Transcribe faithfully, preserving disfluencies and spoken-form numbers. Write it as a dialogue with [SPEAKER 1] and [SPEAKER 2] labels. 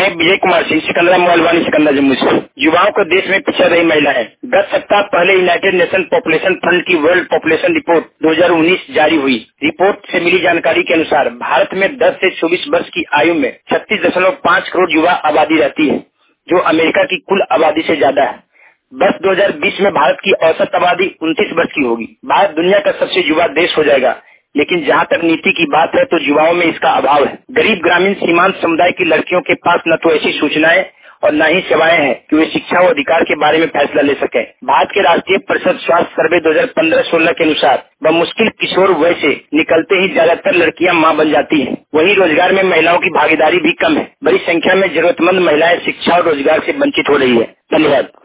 [SPEAKER 1] मैं विजय कुमार सिंह, सिकंदरा मोबाइल सिकंदरा जम्मू से। युवाओं को देश में पिछड़ रही महिलाएं। गत सप्ताह पहले यूनाइटेड नेशन पॉपुलेशन फंड की वर्ल्ड पॉपुलेशन रिपोर्ट दो हज़ार उन्नीस जारी हुई। रिपोर्ट से मिली जानकारी के अनुसार भारत में दस से चौबीस वर्ष की आयु में छत्तीस दशमलव पाँच करोड़ युवा आबादी रहती है, जो अमेरिका की कुल आबादी से ज्यादा है। वर्ष दो हज़ार बीस में भारत की औसत आबादी उनतीस वर्ष की होगी। भारत दुनिया का सबसे युवा देश हो जाएगा, लेकिन जहाँ तक नीति की बात है तो युवाओं में इसका अभाव है। गरीब ग्रामीण सीमांत समुदाय की लड़कियों के पास न तो ऐसी सूचनाएं और न ही सेवाएं हैं कि वे शिक्षा और अधिकार के बारे में फैसला ले सकें। भारत के राष्ट्रीय परिषद स्वास्थ्य सर्वे दो हज़ार पंद्रह सोलह के अनुसार बमुश्किल किशोर वय से निकलते ही ज्यादातर लड़कियां मां बन जाती हैं। वहीं रोजगार में महिलाओं की भागीदारी भी कम है। बड़ी संख्या में जरूरतमंद महिलाएं शिक्षा और रोजगार से वंचित हो रही है। धन्यवाद।